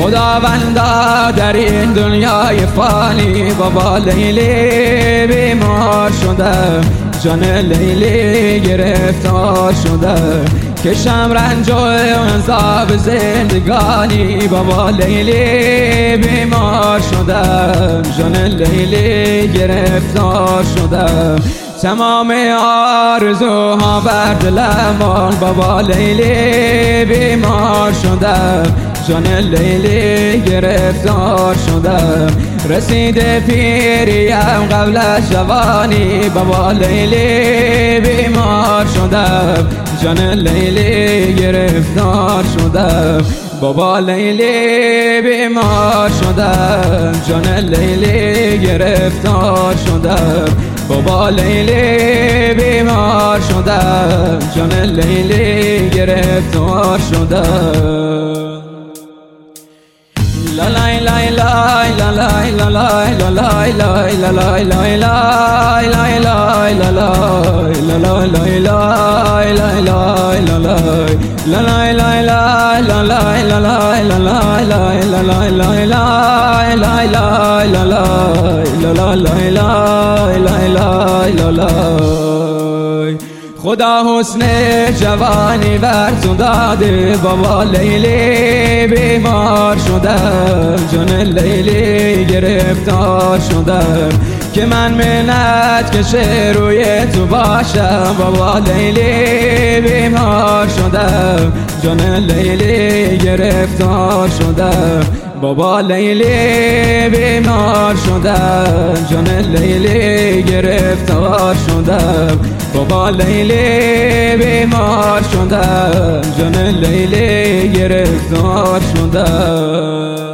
خداوندا در این دنیای فانی بابا لیلی بیمار شده، جان لیلی گرفتار شده، کشم رنج و عذاب زندگانی بابا لیلی بیمار شده، جان لیلی گرفتار شده، تمام آرزوها بر دلمان بابا لیلی بیمار شده، جان لیلی گرفتار شده، رسیده پیریم قبل از جوانی بابا لیلی بیمار شده، جان لیلی گرفتار شده، بابا لیلی بیمار شده، جان لیلی گرفتار شده، بابا لیلی بیمار شده، جان لیلی گرفتار شده. لا لا لا لا لا لا لا لا لا لا لا لا خدا حسن جوانی بر تو داده بابا لیلی بیمار شده، جان لیلی گرفتار شده، که من منت کشه روی تو باشم بابا لیلی بیمار شده، جان لیلی گرفتار شده، بابا لیلی بیمار شده، جان لیلی گرفتار شده، بابا لیلی بیمار شده، جان لیلی گرفتار شده.